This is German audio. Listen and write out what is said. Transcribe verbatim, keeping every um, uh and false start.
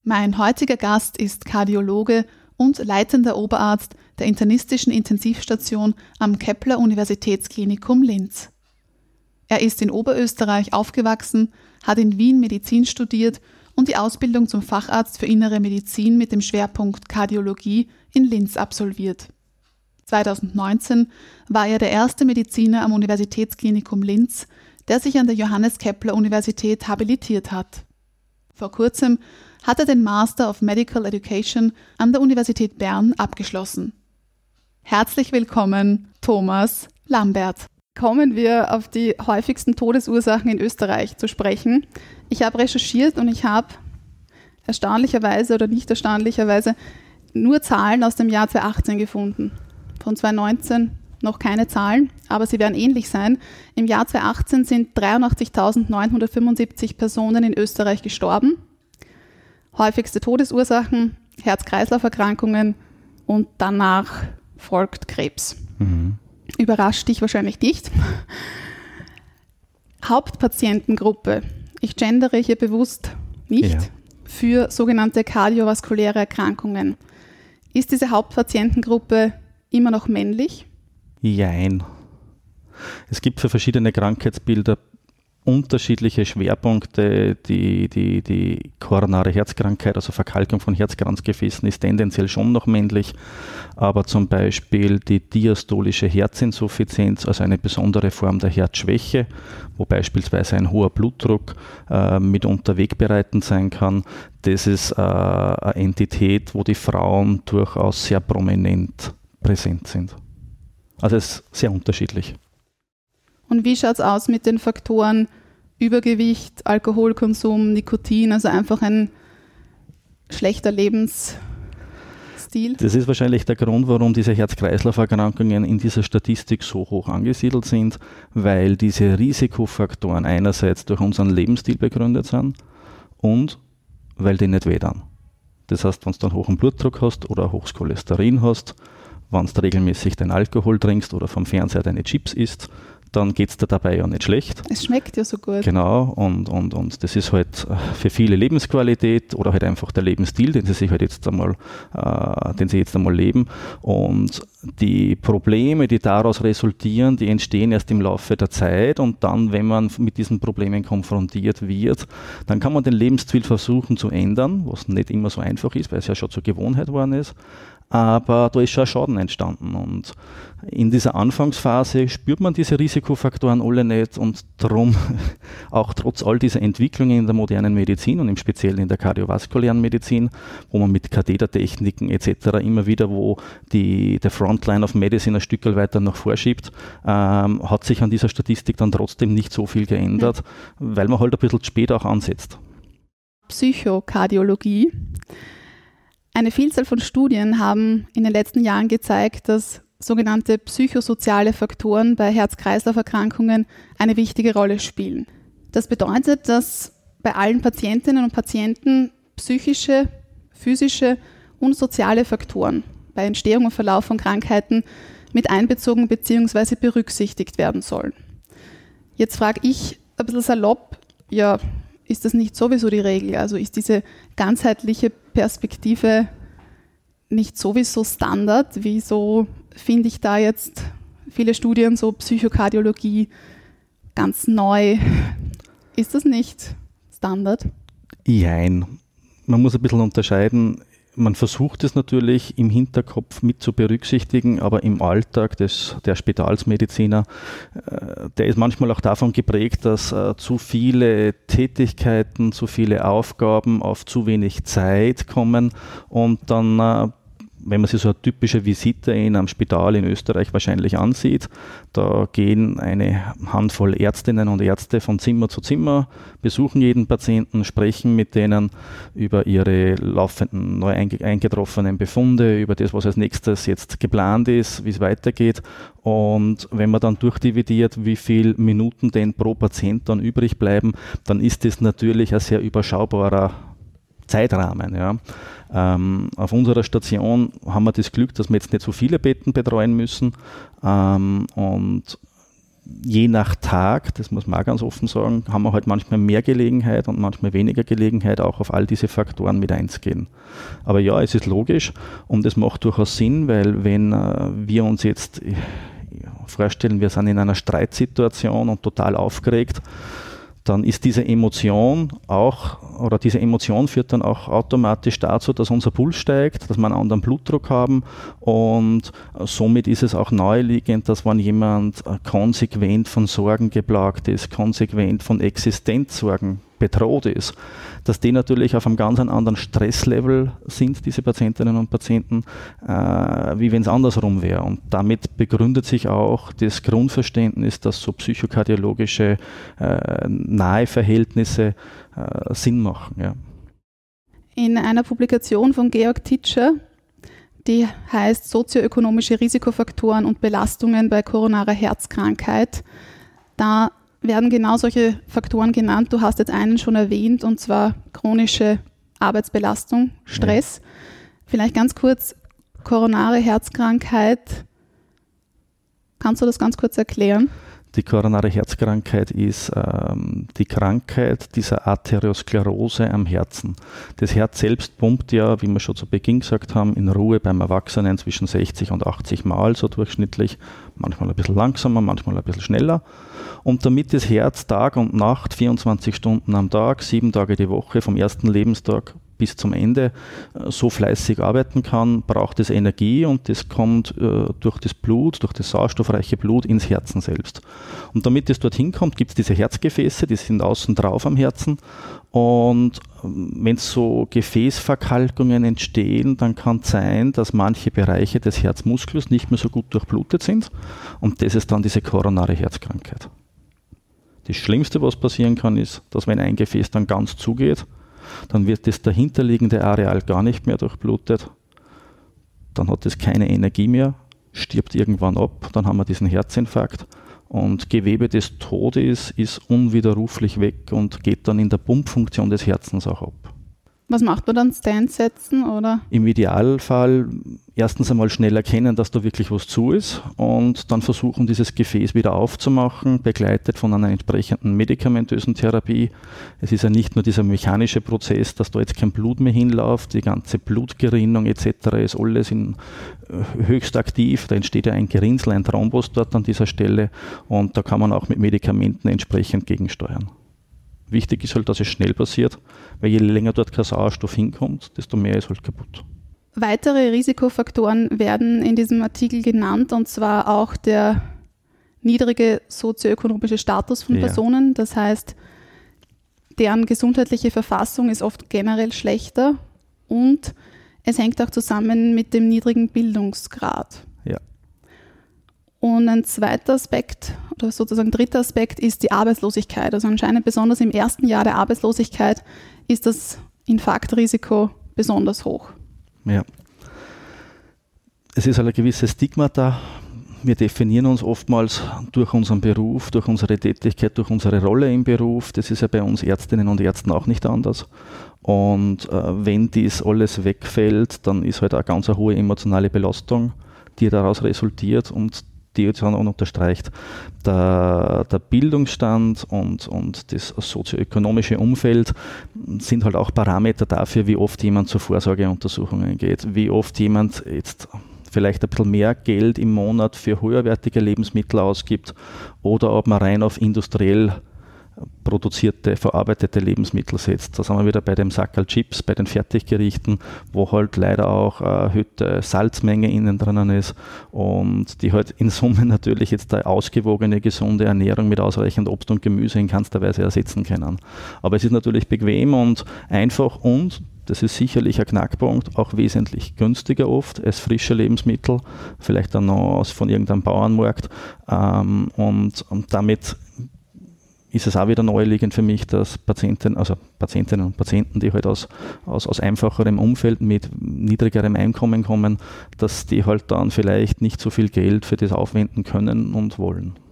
Mein heutiger Gast ist Kardiologe und leitender Oberarzt der internistischen Intensivstation am Kepler-Universitätsklinikum Linz. Er ist in Oberösterreich aufgewachsen, hat in Wien Medizin studiert und die Ausbildung zum Facharzt für Innere Medizin mit dem Schwerpunkt Kardiologie in Linz absolviert. zweitausendneunzehn war er der erste Mediziner am Universitätsklinikum Linz, der sich an der Johannes-Kepler-Universität habilitiert hat. Vor kurzem hat er den Master of Medical Education an der Universität Bern abgeschlossen. Herzlich willkommen, Thomas Lambert. Kommen wir auf die häufigsten Todesursachen in Österreich zu sprechen. Ich habe recherchiert und ich habe erstaunlicherweise oder nicht erstaunlicherweise nur Zahlen aus dem Jahr zweitausendachtzehn gefunden. Von zweitausendneunzehn noch keine Zahlen, aber sie werden ähnlich sein. Im Jahr zweitausendachtzehn sind dreiundachtzigtausendneunhundertfünfundsiebzig Personen in Österreich gestorben. Häufigste Todesursachen, Herz-Kreislauf-Erkrankungen und danach folgt Krebs. Mhm. Überrascht dich wahrscheinlich nicht. Hauptpatientengruppe, ich gendere hier bewusst nicht, ja. Für sogenannte kardiovaskuläre Erkrankungen. Ist diese Hauptpatientengruppe immer noch männlich? Jein. Es gibt für verschiedene Krankheitsbilder unterschiedliche Schwerpunkte. Die, die, die koronare Herzkrankheit, also Verkalkung von Herzkranzgefäßen, ist tendenziell schon noch männlich, aber zum Beispiel die diastolische Herzinsuffizienz, also eine besondere Form der Herzschwäche, wo beispielsweise ein hoher Blutdruck äh, mitunter wegbereitend sein kann, das ist äh, eine Entität, wo die Frauen durchaus sehr prominent präsent sind. Also es ist sehr unterschiedlich. Und wie schaut es aus mit den Faktoren Übergewicht, Alkoholkonsum, Nikotin, also einfach ein schlechter Lebensstil? Das ist wahrscheinlich der Grund, warum diese Herz-Kreislauf-Erkrankungen in dieser Statistik so hoch angesiedelt sind, weil diese Risikofaktoren einerseits durch unseren Lebensstil begründet sind und weil die nicht wehtun. Das heißt, wenn du einen hohen Blutdruck hast oder ein hohes Cholesterin hast, wenn du regelmäßig deinen Alkohol trinkst oder vom Fernseher deine Chips isst, dann geht es dir dabei ja nicht schlecht. Es schmeckt ja so gut. Genau, und, und, und das ist halt für viele Lebensqualität oder halt einfach der Lebensstil, den sie sich halt jetzt einmal, äh, den sie jetzt einmal leben. Und die Probleme, die daraus resultieren, die entstehen erst im Laufe der Zeit, und dann, wenn man mit diesen Problemen konfrontiert wird, dann kann man den Lebensstil versuchen zu ändern, was nicht immer so einfach ist, weil es ja schon zur Gewohnheit geworden ist. Aber da ist schon ein Schaden entstanden, und in dieser Anfangsphase spürt man diese Risikofaktoren alle nicht, und darum auch trotz all dieser Entwicklungen in der modernen Medizin und im Speziellen in der kardiovaskulären Medizin, wo man mit Kathetertechniken et cetera immer wieder, wo die, der Frontline of Medicine ein Stück weiter noch vorschiebt, ähm, hat sich an dieser Statistik dann trotzdem nicht so viel geändert, mhm. weil man halt ein bisschen spät auch ansetzt. Psychokardiologie. Eine Vielzahl von Studien haben in den letzten Jahren gezeigt, dass sogenannte psychosoziale Faktoren bei Herz-Kreislauf-Erkrankungen eine wichtige Rolle spielen. Das bedeutet, dass bei allen Patientinnen und Patienten psychische, physische und soziale Faktoren bei Entstehung und Verlauf von Krankheiten mit einbezogen bzw. berücksichtigt werden sollen. Jetzt frage ich ein bisschen salopp, ja, ist das nicht sowieso die Regel? Also ist diese ganzheitliche Perspektive nicht sowieso Standard? Wieso finde ich da jetzt viele Studien, so Psychokardiologie, ganz neu? Ist das nicht Standard? Jein. Man muss ein bisschen unterscheiden. Man versucht es natürlich im Hinterkopf mit zu berücksichtigen, aber im Alltag des, der Spitalsmediziner, äh, der ist manchmal auch davon geprägt, dass äh, zu viele Tätigkeiten, zu viele Aufgaben auf zu wenig Zeit kommen, und dann äh, wenn man sich so eine typische Visite in einem Spital in Österreich wahrscheinlich ansieht, da gehen eine Handvoll Ärztinnen und Ärzte von Zimmer zu Zimmer, besuchen jeden Patienten, sprechen mit denen über ihre laufenden, neu eingetroffenen Befunde, über das, was als nächstes jetzt geplant ist, wie es weitergeht. Und wenn man dann durchdividiert, wie viele Minuten denn pro Patient dann übrig bleiben, dann ist das natürlich ein sehr überschaubarer Zeitrahmen. Ja. Ähm, auf unserer Station haben wir das Glück, dass wir jetzt nicht so viele Betten betreuen müssen, ähm, und je nach Tag, das muss man auch ganz offen sagen, haben wir halt manchmal mehr Gelegenheit und manchmal weniger Gelegenheit, auch auf all diese Faktoren mit einzugehen. Aber ja, es ist logisch und es macht durchaus Sinn, weil wenn äh, wir uns jetzt äh, vorstellen, wir sind in einer Streitsituation und total aufgeregt, dann ist diese Emotion auch, oder diese Emotion führt dann auch automatisch dazu, dass unser Puls steigt, dass wir einen anderen Blutdruck haben und somit ist es auch naheliegend, dass wenn jemand konsequent von Sorgen geplagt ist, konsequent von Existenzsorgen bedroht ist, dass die natürlich auf einem ganz anderen Stresslevel sind, diese Patientinnen und Patienten, äh, wie wenn es andersrum wäre. Und damit begründet sich auch das Grundverständnis, dass so psychokardiologische äh, nahe Verhältnisse äh, Sinn machen. Ja. In einer Publikation von Georg Titscher, die heißt Sozioökonomische Risikofaktoren und Belastungen bei koronarer Herzkrankheit, da werden genau solche Faktoren genannt. Du hast jetzt einen schon erwähnt, und zwar chronische Arbeitsbelastung, Stress. Ja. Vielleicht ganz kurz, koronare Herzkrankheit. Kannst du das ganz kurz erklären? Die koronare Herzkrankheit ist ähm, die Krankheit dieser Arteriosklerose am Herzen. Das Herz selbst pumpt ja, wie wir schon zu Beginn gesagt haben, in Ruhe beim Erwachsenen zwischen sechzig und achtzig Mal, so durchschnittlich, manchmal ein bisschen langsamer, manchmal ein bisschen schneller. Und damit das Herz Tag und Nacht, vierundzwanzig Stunden am Tag, sieben Tage die Woche, vom ersten Lebenstag bis zum Ende so fleißig arbeiten kann, braucht es Energie und das kommt äh, durch das Blut, durch das sauerstoffreiche Blut ins Herzen selbst. Und damit es dorthin kommt, gibt es diese Herzgefäße, die sind außen drauf am Herzen und wenn so Gefäßverkalkungen entstehen, dann kann es sein, dass manche Bereiche des Herzmuskels nicht mehr so gut durchblutet sind und das ist dann diese koronare Herzkrankheit. Das Schlimmste, was passieren kann, ist, dass wenn ein Gefäß dann ganz zugeht, dann wird das dahinterliegende Areal gar nicht mehr durchblutet, dann hat es keine Energie mehr, stirbt irgendwann ab, dann haben wir diesen Herzinfarkt und Gewebe des Todes ist unwiderruflich weg und geht dann in der Pumpfunktion des Herzens auch ab. Was macht man dann? Stents setzen oder? Im Idealfall erstens einmal schnell erkennen, dass da wirklich was zu ist und dann versuchen, dieses Gefäß wieder aufzumachen, begleitet von einer entsprechenden medikamentösen Therapie. Es ist ja nicht nur dieser mechanische Prozess, dass da jetzt kein Blut mehr hinläuft, die ganze Blutgerinnung et cetera ist alles in, höchst aktiv. Da entsteht ja ein Gerinnsel, ein Thrombus dort an dieser Stelle und da kann man auch mit Medikamenten entsprechend gegensteuern. Wichtig ist halt, dass es schnell passiert, weil je länger dort kein Sauerstoff hinkommt, desto mehr ist halt kaputt. Weitere Risikofaktoren werden in diesem Artikel genannt, und zwar auch der niedrige sozioökonomische Status von Ja. Personen. Das heißt, deren gesundheitliche Verfassung ist oft generell schlechter und es hängt auch zusammen mit dem niedrigen Bildungsgrad. Ja. Und ein zweiter Aspekt, oder sozusagen dritter Aspekt, ist die Arbeitslosigkeit. Also anscheinend besonders im ersten Jahr der Arbeitslosigkeit ist das Infarktrisiko besonders hoch. Ja. Es ist halt ein gewisses Stigma da. Wir definieren uns oftmals durch unseren Beruf, durch unsere Tätigkeit, durch unsere Rolle im Beruf. Das ist ja bei uns Ärztinnen und Ärzten auch nicht anders. Und äh, wenn dies alles wegfällt, dann ist halt eine ganz eine hohe emotionale Belastung, die daraus resultiert und die jetzt auch unterstreicht, der, der Bildungsstand und, und das sozioökonomische Umfeld sind halt auch Parameter dafür, wie oft jemand zu Vorsorgeuntersuchungen geht, wie oft jemand jetzt vielleicht ein bisschen mehr Geld im Monat für höherwertige Lebensmittel ausgibt oder ob man rein auf industriell produzierte, verarbeitete Lebensmittel setzt. Da sind wir wieder bei dem Sackerl Chips, bei den Fertiggerichten, wo halt leider auch eine erhöhte Salzmenge innen drinnen ist und die halt in Summe natürlich jetzt eine ausgewogene, gesunde Ernährung mit ausreichend Obst und Gemüse in keinster Weise ersetzen können. Aber es ist natürlich bequem und einfach und das ist sicherlich ein Knackpunkt, auch wesentlich günstiger oft als frische Lebensmittel, vielleicht dann noch aus von irgendeinem Bauernmarkt ähm, und, und damit ist es auch wieder naheliegend für mich, dass Patienten, also Patientinnen und Patienten, die halt aus, aus, aus einfacherem Umfeld mit niedrigerem Einkommen kommen, dass die halt dann vielleicht nicht so viel Geld für das aufwenden können und wollen.